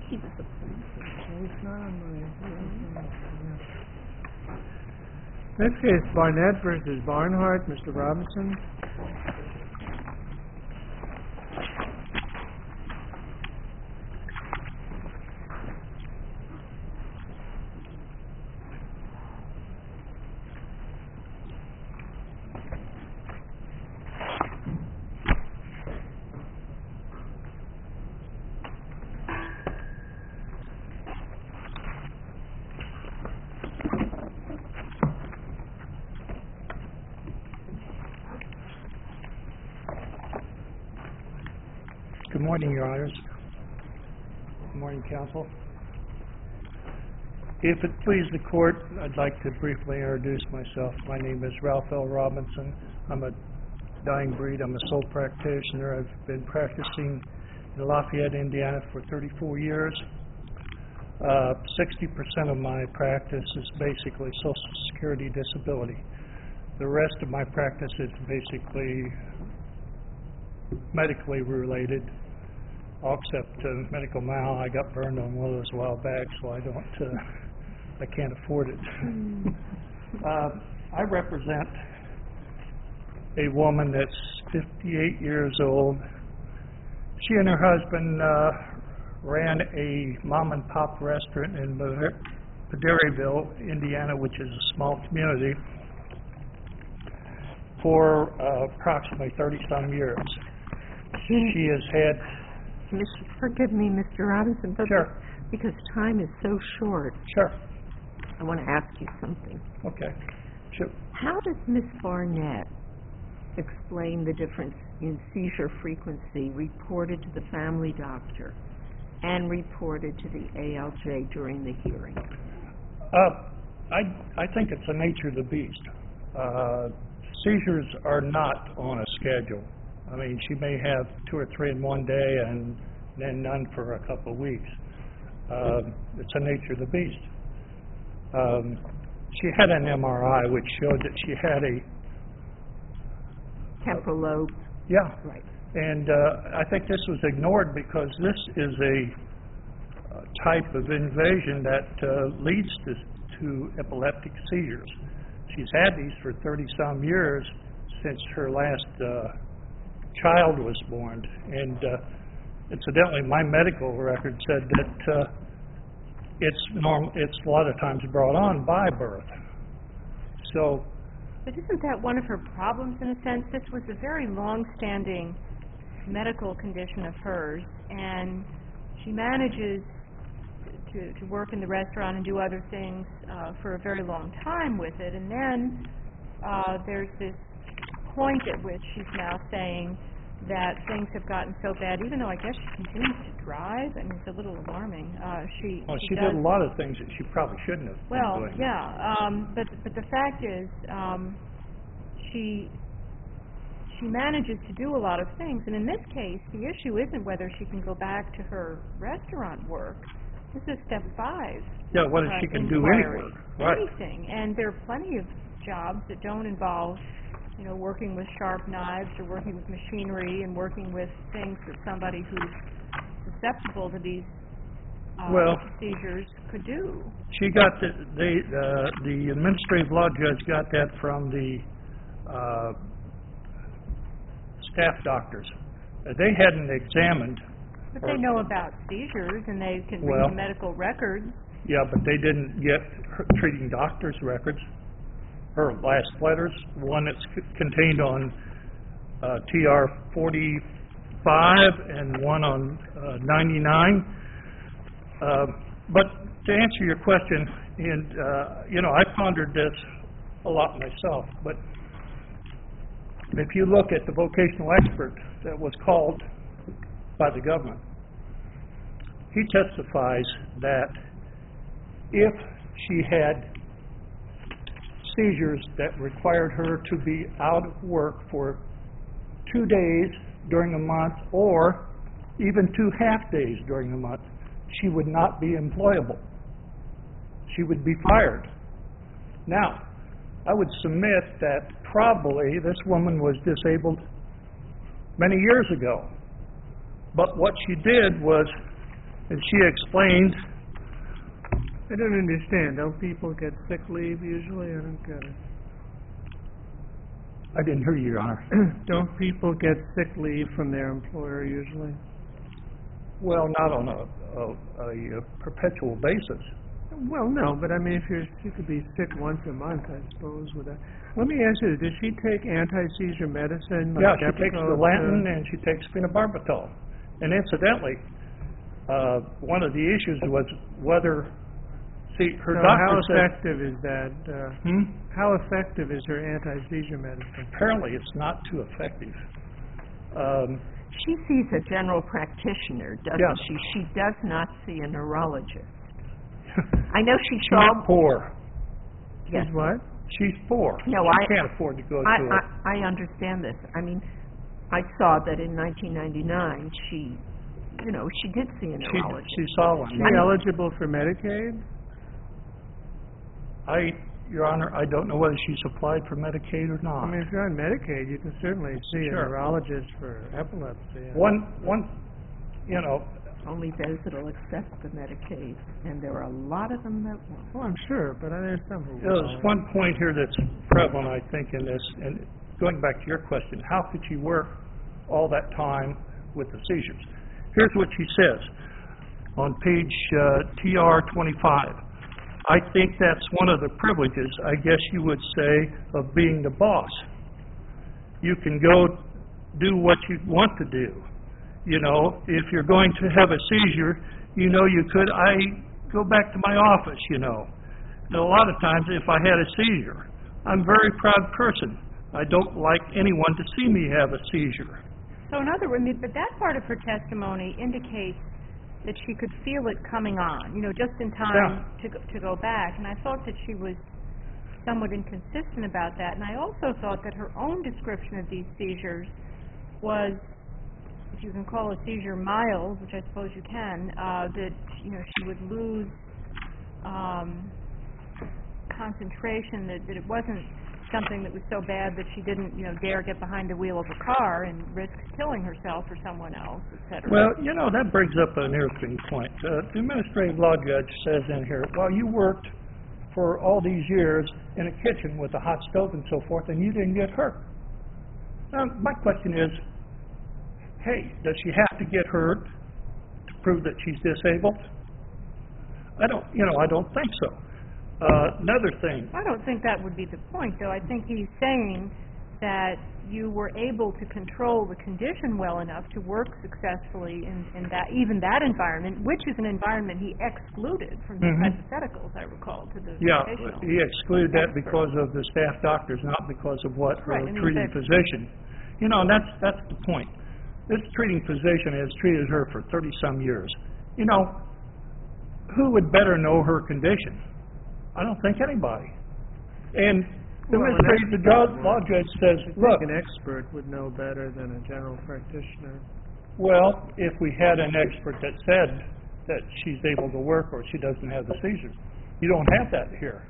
he was appointed. It's not on my... Next case, Barnett versus Barnhart. Mr. Robinson. Good morning, Your Honors. Good morning, Counsel. If it please the Court, I'd like to briefly introduce myself. My name is Ralph L. Robinson. I'm a dying breed. I'm a sole practitioner. I've been practicing in Lafayette, Indiana for 34 years. 60% of my practice is basically Social Security disability. The rest of my practice is basically medically related, all except medical mal. I got burned on one of those a while back, so I can't afford it. I represent a woman that's 58 years old. She and her husband ran a mom and pop restaurant in Paderiville, Indiana, which is a small community, for approximately 30-some years. She has had... Forgive me, Mr. Robinson, but Sure. Because time is so short, Sure. I want to ask you something. Okay. Sure. How does Ms. Barnett explain the difference in seizure frequency reported to the family doctor and reported to the ALJ during the hearing? I think it's the nature of the beast. Seizures are not on a schedule. I mean, she may have 2 or 3 in one day and then none for a couple of weeks. It's the nature of the beast. She had an MRI which showed that she had a... Temporal lobe? Yeah. Right. And I think this was ignored because this is a type of invasion that leads to epileptic seizures. She's had these for 30-some years since her last child was born. And incidentally, my medical record said that it's a lot of times brought on by birth. So... But isn't that one of her problems in a sense? This was a very long-standing medical condition of hers, and she manages to work in the restaurant and do other things for a very long time with it. And then there's this point at which she's now saying that things have gotten so bad, even though I guess she continues to drive. I mean, it's a little alarming. She did a lot of things that she probably shouldn't have been doing. Yeah, but the fact is, she manages to do a lot of things, and in this case, the issue isn't whether she can go back to her restaurant work. This is step 5. Yeah, whether she can do any work. Right. Anything, and there are plenty of jobs that don't involve, working with sharp knives or working with machinery and working with things that somebody who's susceptible to these seizures could do. She got the administrative law judge got that from the staff doctors. They hadn't examined. But they know about seizures and they can read the medical records. Yeah, but they didn't get her treating doctor's records. Her last letters, one that's contained on TR 45 and one on 99. But to answer your question, and I pondered this a lot myself, but if you look at the vocational expert that was called by the government, he testifies that if she had seizures that required her to be out of work for 2 days during a month or even 2 half days during a month, she would not be employable. She would be fired. Now, I would submit that probably this woman was disabled many years ago. But what she did was And she explained, I don't understand. Don't people get sick leave usually? I don't get it. I didn't hear you, Your Honor. Don't people get sick leave from their employer usually? Well, not on a perpetual basis. Well, no, but I mean, if you could be sick once a month, I suppose, with that. Let me ask you, does she take anti-seizure medicine? Yeah, Like she takes Depakote, Dilantin and she takes phenobarbital. And incidentally, one of the issues was whether, her So doctor how said, effective is that? How effective is her anti-seizure medicine? apparently it's not too effective. She sees a general practitioner, doesn't Yes. she? She does not see a neurologist. I know she She's saw... poor. Yes. She's what? She's poor. No, She can't afford to go to it. I understand this. I mean, I saw that in 1999, she did see a neurologist. She saw one. Is she eligible for Medicaid? Your Honor, I don't know whether she's applied for Medicaid or I not. mean, if you're on Medicaid, you can certainly see a Sure. neurologist for epilepsy. One, Only those that will accept the Medicaid, and there are a lot of them that won't. Well, I'm sure, but there's some who there's won't. one point here that's prevalent, I think, in this, and going back to your question, how could she work all that time with the seizures? Here's what she says on page TR 25. I think that's one of the privileges, I guess you would say, of being the boss. You can go do what you want to do. You know, if you're going to have a seizure, you could, I go back to my office, And a lot of times, if I had a seizure, I'm a very proud person. I don't like anyone to see me have a seizure. So in other words, but that part of her testimony indicates that she could feel it coming on, just in time to go back. And I thought that she was somewhat inconsistent about that. And I also thought that her own description of these seizures was, if you can call a seizure mild, which I suppose you can, that, she would lose concentration, that it wasn't something that was so bad that she didn't, dare get behind the wheel of a car and risk killing herself or someone else, et cetera. Well, that brings up an interesting point. The administrative law judge says in here, well, you worked for all these years in a kitchen with a hot stove and so forth, and you didn't get hurt. Now, my question is, hey, does she have to get hurt to prove that she's disabled? I don't think so. Another thing. I don't think that would be the point, though. I think he's saying that you were able to control the condition well enough to work successfully in that, even that environment, which is an environment he excluded from his hypotheticals, I recall, to the vocational he excluded that expert. because of the staff doctors, not because of what her Right, and he treating said- physician. And that's the point. This treating physician has treated her for 30-some years. Who would better know her condition? I don't think anybody. And the administrative law judge says, look, an expert would know better than a general practitioner. well, if we had an expert that said that she's able to work or she doesn't have the seizures, you don't have that here.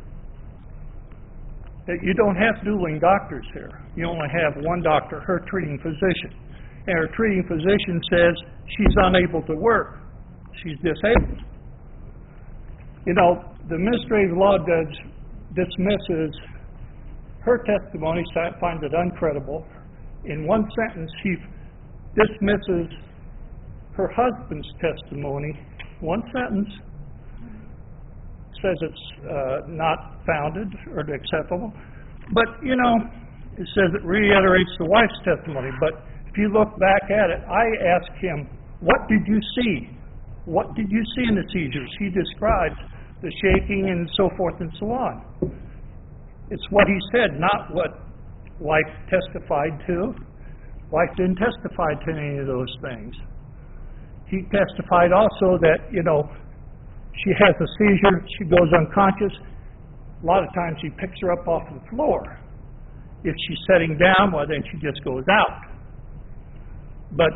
You don't have dueling doctors here. You only have one doctor, her treating physician. And her treating physician says she's unable to work. She's disabled. The administrative law judge dismisses her testimony, finds it uncredible. In one sentence, he dismisses her husband's testimony. One sentence says it's not founded or acceptable. But, it says it reiterates the wife's testimony. But if you look back at it, I asked him, what did you see? What did you see in the seizures? He describes the shaking and so forth and so on. It's what he said, not what wife testified to. Wife didn't testify to any of those things. He testified also that, she has a seizure, she goes unconscious. A lot of times he picks her up off the floor. If she's sitting down, well, then she just goes out. But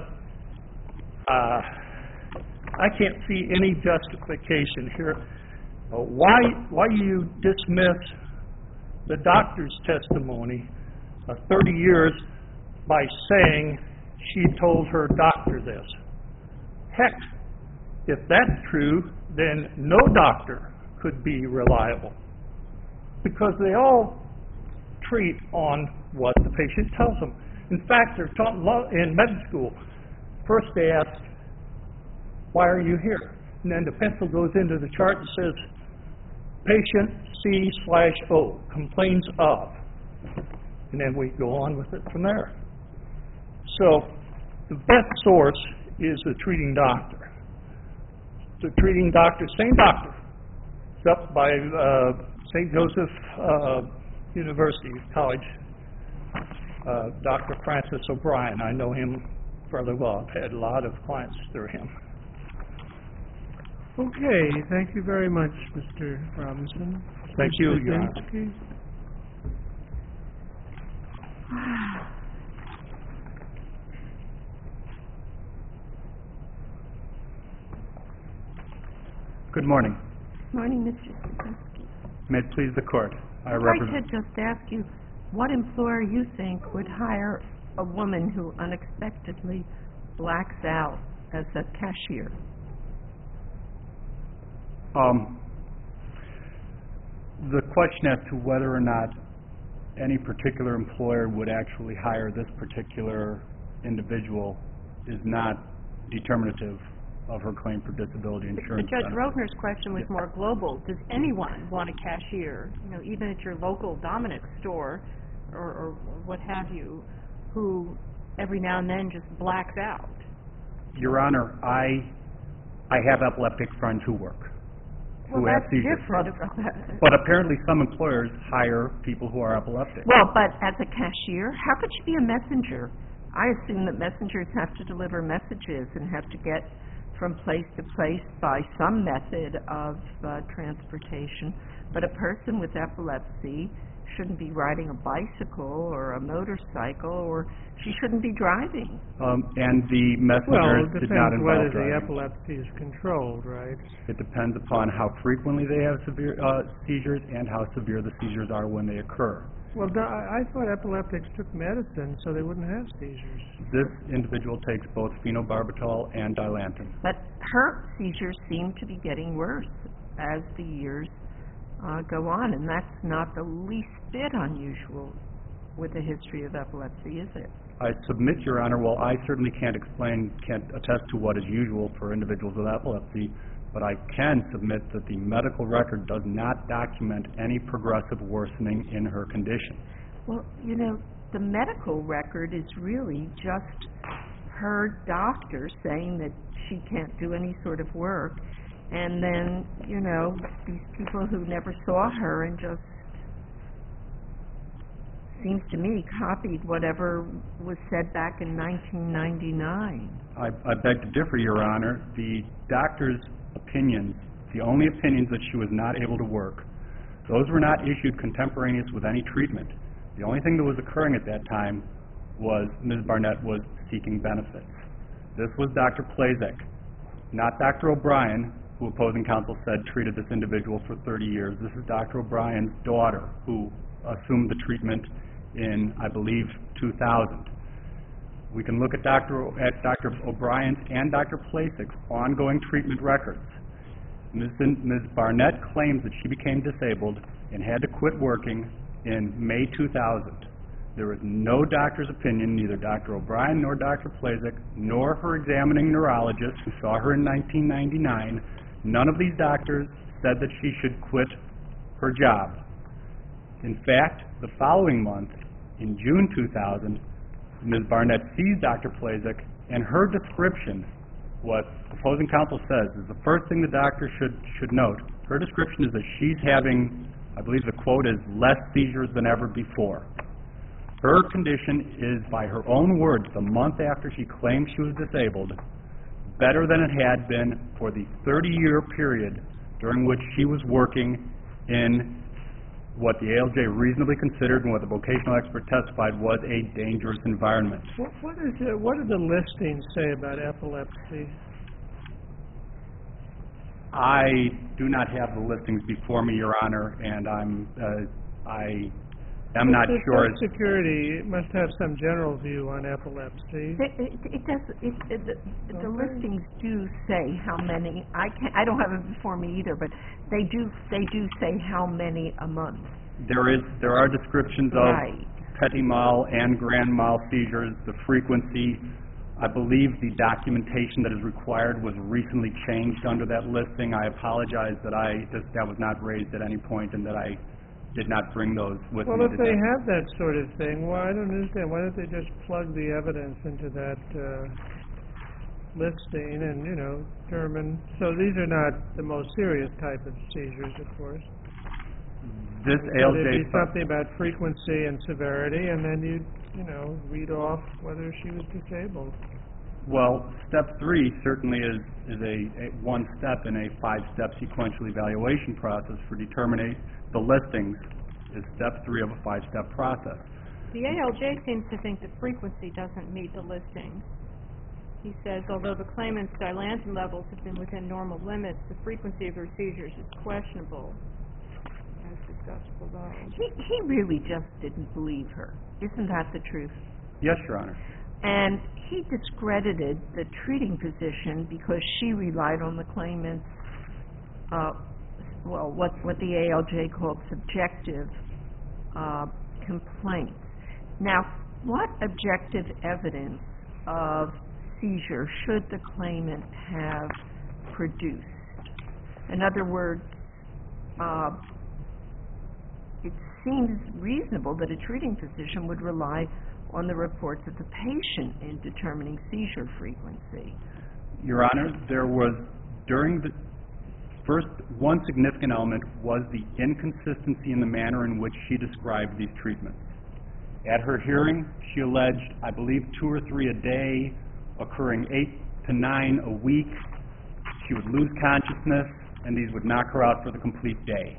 I can't see any justification here. Why you dismiss the doctor's testimony of 30 years by saying she told her doctor this? Heck, if that's true, then no doctor could be reliable, because they all treat on what the patient tells them. In fact, they're taught in med school. First they ask, why are you here? And then the pencil goes into the chart and says, patient C/O, complains of. And then we go on with it from there. So the best source is the treating doctor. The treating doctor, same doctor, it's up by St. Joseph University College, Dr. Francis O'Brien. I know him fairly well. I've had a lot of clients through him. Okay, thank you very much, Mr. Robinson. Thank Ms. you, Your Honor. Budzinski? Good morning. Morning, Mr. Budzinski. May it please the court. I I'd like represent. to just ask you, what employer you think would hire a woman who unexpectedly blacks out as a cashier? The question as to whether or not any particular employer would actually hire this particular individual is not determinative of her claim for disability But insurance. Judge benefits. Roedner's question was more global. Does anyone want a cashier, even at your local Dominick store or what have you, who every now and then just blacks out? Your Honor, I have epileptic friends who work, Well, who have that's seizures. different. But apparently some employers hire people who are epileptic. Well, but as a cashier, how could she be a messenger? I assume that messengers have to deliver messages and have to get from place to place by some method of transportation. But a person with epilepsy shouldn't be riding a bicycle or a motorcycle, or she shouldn't be driving. And the Well, messengers it did not depends whether involve the driving. epilepsy is controlled, right? It depends upon how frequently they have severe seizures and how severe the seizures are when they occur. Well, I thought epileptics took medicine so they wouldn't have seizures. This individual takes both phenobarbital and Dilantin. But her seizures seem to be getting worse as the years go on, and that's not the least bit unusual with a history of epilepsy, is it? I submit, Your Honor, while I certainly can't attest to what is usual for individuals with epilepsy, but I can submit that the medical record does not document any progressive worsening in her condition. Well, the medical record is really just her doctor saying that she can't do any sort of work, and then, these people who never saw her and just, seems to me, copied whatever was said back in 1999. I beg to differ, Your Honor. The doctor's opinions, the only opinions that she was not able to work, those were not issued contemporaneous with any treatment. The only thing that was occurring at that time was Ms. Barnett was seeking benefits. This was Dr. Plazek, not Dr. O'Brien, who opposing counsel said treated this individual for 30 years. This is Dr. O'Brien's daughter, who assumed the treatment in, I believe, 2000. We can look at Dr. O'Brien's and Dr. Plazek's ongoing treatment records. Ms. Barnett claims that she became disabled and had to quit working in May 2000. There is no doctor's opinion, neither Dr. O'Brien nor Dr. Plazek, nor her examining neurologist who saw her in 1999. None of these doctors said that she should quit her job. In fact, the following month, in June 2000, Ms. Barnett sees Dr. Plazek, and her description, what opposing counsel says, is the first thing the doctor should note. Her description is that she's having, I believe the quote is, less seizures than ever before. Her condition is, by her own words, the month after she claimed she was disabled, better than it had been for the 30-year period during which she was working in what the ALJ reasonably considered and what the vocational expert testified was a dangerous environment. What do the listings say about epilepsy? I do not have the listings before me, Your Honor, and I I'm not The sure. Social Security must have some general view on epilepsy. The listings do say how many, I don't have it before me either, but they do say how many a month. There are descriptions of Right. petit mal and grand mal seizures, the frequency. I believe the documentation that is required was recently changed under that listing. I apologize that that was not raised at any point and that I did not bring those with me Well, if today. they have that sort of thing, well, I don't understand. Why don't they just plug the evidence into that listing and, determine? So these are not the most serious type of seizures, of course. This So there'd ALJ be something about frequency and severity, and then you'd, read off whether she was disabled. Well, step 3 certainly is a one step in a 5-step sequential evaluation process for determining the listings is step 3 of a 5-step process. The ALJ seems to think that frequency doesn't meet the listing. He says, although the claimant's dilantin levels have been within normal limits, the frequency of her seizures is questionable, as discussed below. He really just didn't believe her. Isn't that the truth? Yes, Your Honor. And he discredited the treating physician because she relied on the claimant's, what the ALJ called subjective complaints. Now, what objective evidence of seizure should the claimant have produced? In other words, it seems reasonable that a treating physician would rely on the reports of the patient in determining seizure frequency. Your Honor, there was, during the first, one significant element was the inconsistency in the manner in which she described these treatments. At her hearing, she alleged, I believe, 2 or 3 a day, occurring 8 to 9 a week. She would lose consciousness, and these would knock her out for the complete day.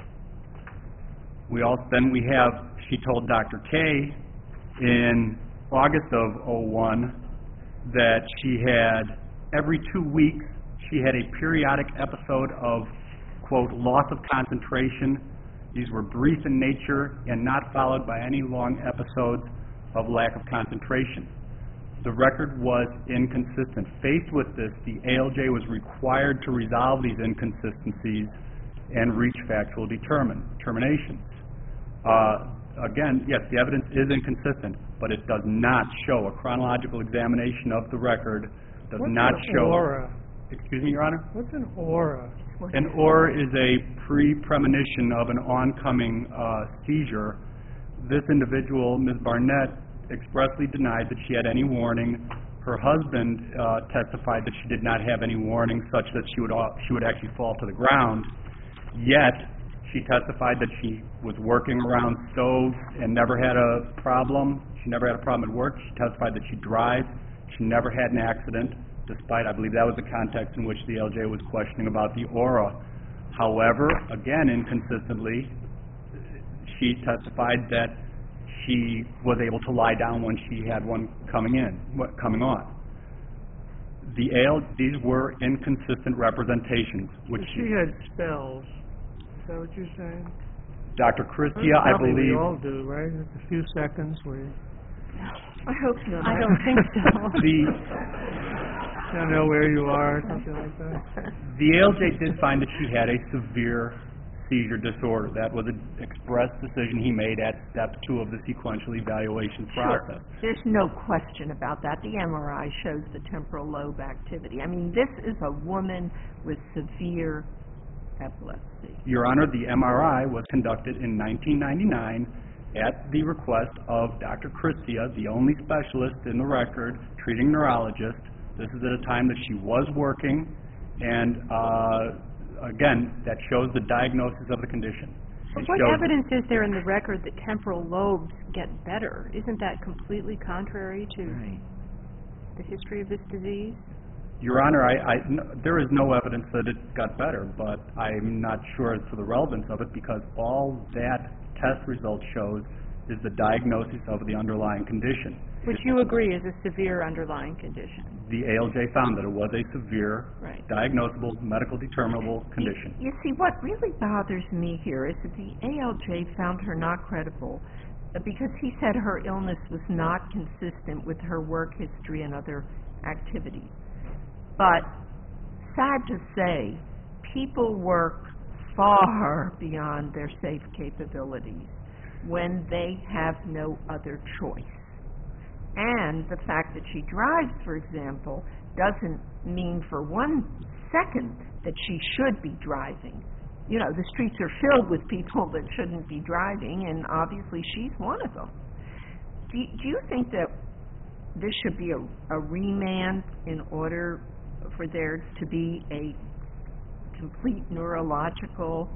Then we have, she told Dr. K in August of 2001 that she had, every 2 weeks, she had a periodic episode of, quote, loss of concentration. These were brief in nature and not followed by any long episodes of lack of concentration. The record was inconsistent. Faced with this, the ALJ was required to resolve these inconsistencies and reach factual determinations. Again, yes, the evidence is inconsistent, but it does not show, a chronological examination of the record does not show... What's an aura? Excuse me, Your Honor? What's an aura? An aura is a pre-premonition of an oncoming seizure. This individual, Ms. Barnett, expressly denied that she had any warning. Her husband testified that she did not have any warning such that she would actually fall to the ground. Yet, she testified that she was working around stoves and never had a problem. She never had a problem at work. She testified that she drives. She never had an accident, despite, I believe that was the context in which the ALJ was questioning about the aura. However, again, inconsistently, she testified that she was able to lie down when she had one coming on. These were inconsistent representations, which She had spells. Is that what you're saying? Dr. Christia, I Probably believe... we all do, right? A few seconds where you I hope not. I don't think so. don't know where you are, something like that. The ALJ did find that she had a severe seizure disorder. That was an express decision he made at step 2 of the sequential evaluation process. Sure. There's no question about that. The MRI shows the temporal lobe activity. I mean, this is a woman with severe epilepsy. Your Honor, the MRI was conducted in 1999 at the request of Dr. Christia, the only specialist in the record, treating neurologist. This is at a time that she was working, and again, that shows the diagnosis of the condition. But what evidence is there in the record that temporal lobes get better? Isn't that completely contrary to the history of this disease? Your Honor, there is no evidence that it got better, but I'm not sure as to the relevance of it because all that test result shows is the diagnosis of the underlying condition. Which you agree is a severe underlying condition. The ALJ found that it was a severe, diagnosable, medical determinable condition. You see, what really bothers me here is that the ALJ found her not credible because he said her illness was not consistent with her work history and other activities. But sad to say, people work far beyond their safe capabilities when they have no other choice. And the fact that she drives, for example, doesn't mean for 1 second that she should be driving. You know, the streets are filled with people that shouldn't be driving, and obviously she's one of them. Do you think that this should be a remand in order for there to be a complete neurological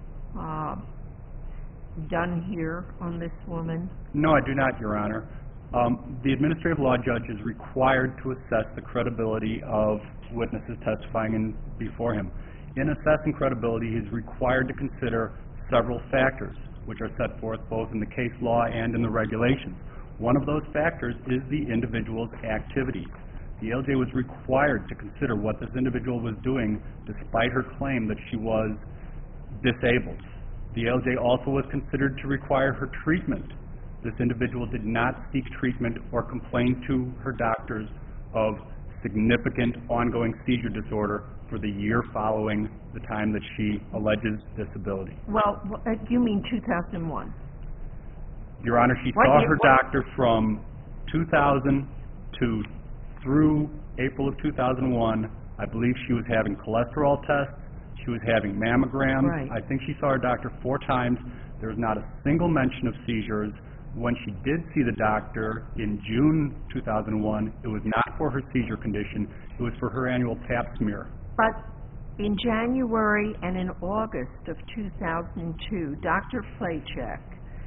done here on this woman? No, I do not, Your Honor. The administrative law judge is required to assess the credibility of witnesses testifying before him. In assessing credibility, he is required to consider several factors, which are set forth both in the case law and in the regulations. One of those factors is the individual's activities. The ALJ was required to consider what this individual was doing despite her claim that she was disabled. The ALJ also was considered to require her treatment. This individual did not seek treatment or complain to her doctors of significant ongoing seizure disorder for the year following the time that she alleges disability. Well, you mean 2001? Your Honor, she saw her doctor from 2000 to through April of 2001. I believe she was having cholesterol tests. She was having mammograms. Right. I think she saw her doctor 4 times. There was not a single mention of seizures. When she did see the doctor in June 2001, it was not for her seizure condition. It was for her annual pap smear. But in January and in August of 2002, Dr. Flachek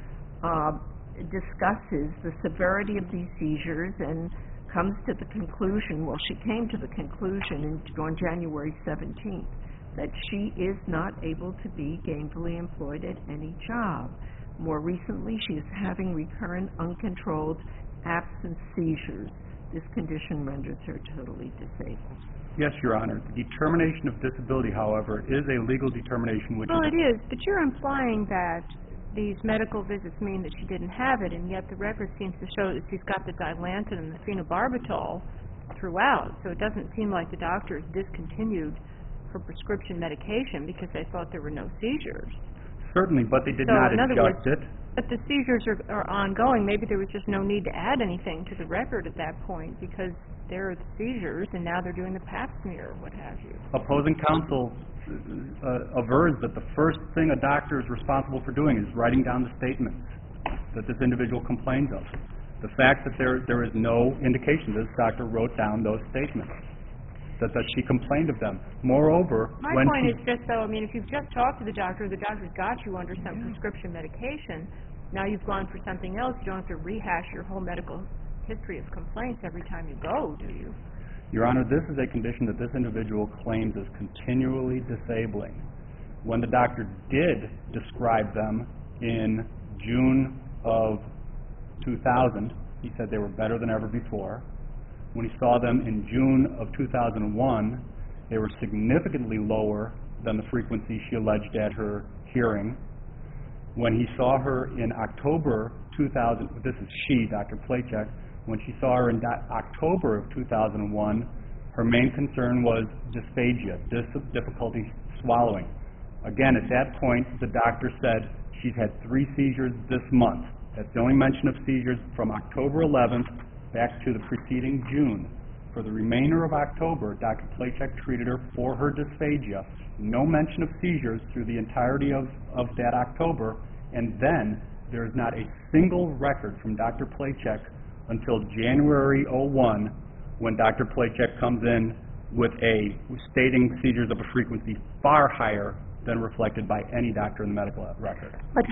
discusses the severity of these seizures and comes to the conclusion, well, she came to the conclusion on January 17th, that she is not able to be gainfully employed at any job. More recently, she is having recurrent, uncontrolled, absent seizures. This condition renders her totally disabled. Yes, Your Honor. The determination of disability, however, is a legal determination which Well, it is, but you're implying that these medical visits mean that she didn't have it, and yet the record seems to show that she's got the Dilantin and the phenobarbital throughout, so it doesn't seem like the doctors discontinued her prescription medication because they thought there were no seizures. Certainly, but they did So, not in other adjust words, it. But the seizures are ongoing. Maybe there was just no need to add anything to the record at that point because there are the seizures, and now they're doing the pap smear or what have you. Opposing counsel avers that the first thing a doctor is responsible for doing is writing down the statements that this individual complains of. The fact that there is no indication that this doctor wrote down those statements, that she complained of them. Moreover, My when point she... is just, though, I mean, if you've just talked to the doctor's got you under some prescription medication, now you've gone for something else, you don't have to rehash your whole medical history of complaints every time you go, do you? Your Honor, this is a condition that this individual claims is continually disabling. When the doctor did describe them in June of 2000, he said they were better than ever before. When he saw them in June of 2001, they were significantly lower than the frequency she alleged at her hearing. When he saw her in October 2000, this is she, Dr. Flachek, when she saw her in October of 2001, her main concern was dysphagia, difficulty swallowing. Again, at that point, the doctor said she's had 3 seizures this month. That's the only mention of seizures from October 11th back to the preceding June. For the remainder of October, Dr. Flachek treated her for her dysphagia. No mention of seizures through the entirety of that October, and then there is not a single record from Dr. Flachek until January 01, when Dr. Flachek comes in with stating seizures of a frequency far higher than reflected by any doctor in the medical record. But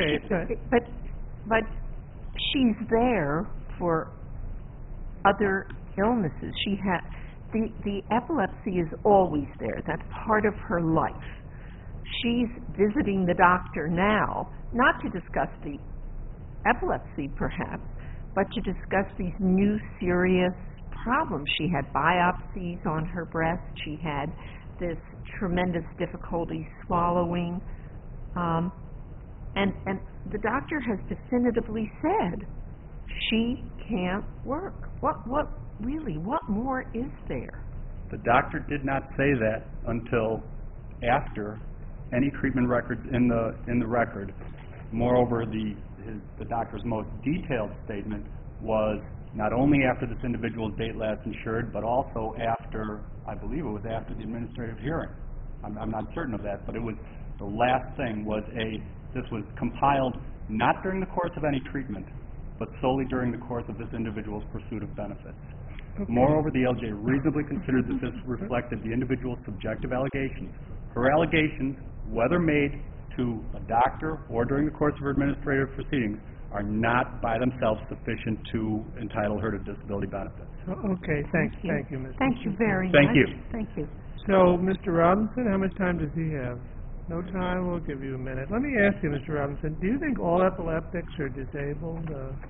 but she's there for other illnesses. She had the epilepsy is always there. That's part of her life. She's visiting the doctor now, not to discuss the epilepsy perhaps, but to discuss these new serious problems. She had biopsies on her breast. She had this tremendous difficulty swallowing. And the doctor has definitively said she can't work. What more is there? The doctor did not say that until after any treatment records in the record. Moreover, the doctor's most detailed statement was not only after this individual's date last insured, but also after, I believe it was after the administrative hearing. I'm not certain of that, but it was the last thing was this was compiled not during the course of any treatment, but solely during the course of this individual's pursuit of benefits. Okay. Moreover, the ALJ reasonably considered that this reflected the individual's subjective allegations. Her allegations, whether made to a doctor or during the course of her administrative proceedings, are not by themselves sufficient to entitle her to disability benefits. Okay, thank you, Mr. Thank you very much. Thank you. Thank you. So, Mr. Robinson, how much time does he have? No time? We'll give you a minute. Let me ask you, Mr. Robinson, do you think all epileptics are disabled?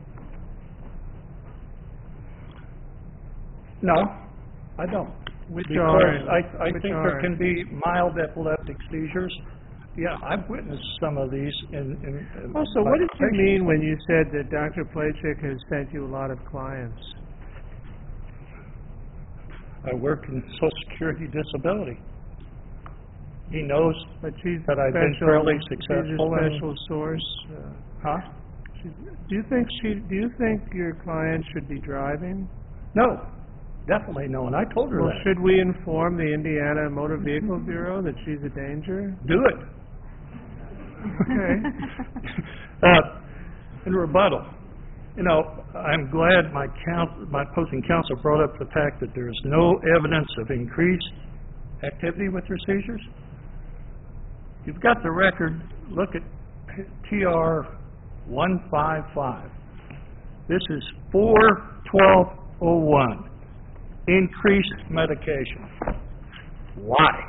No, I don't. Which Because are? I Which think are? there can be mild epileptic seizures. Yeah, I've witnessed some of these in Also, what did you mean when you said that Dr. Plachik has sent you a lot of clients? I work in Social Security disability. He knows But she's that I've been special- fairly She's successful a in- special source. Huh? Do you think your client should be driving? No, definitely no, and I told her Well, that. should we inform the Indiana Motor Vehicle Bureau that she's a danger? Do it. Okay. In rebuttal, I'm glad my opposing counsel brought up the fact that there is no evidence of increased activity with her seizures. You've got the record. Look at TR 155. This is 4/12/01. Increased medication. Why?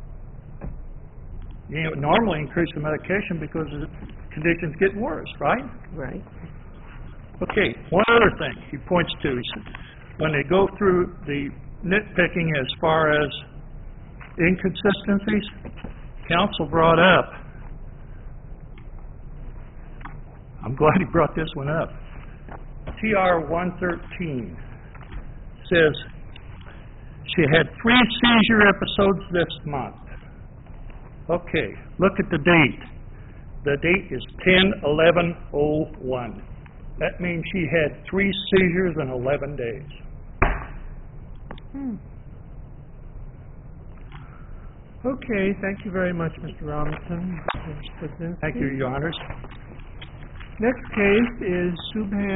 You normally increase the medication because the conditions get worse, right? Right. Okay, one other thing he points to, he said, when they go through the nitpicking as far as inconsistencies, counsel brought up, I'm glad he brought this one up, TR 113 says she had 3 seizure episodes this month. Okay, look at the date. The date is 10/11/01. That means she had 3 seizures in 11 days. Okay, thank you very much, Mr. Robinson. Thank you, Your Honors. Next case is Subhan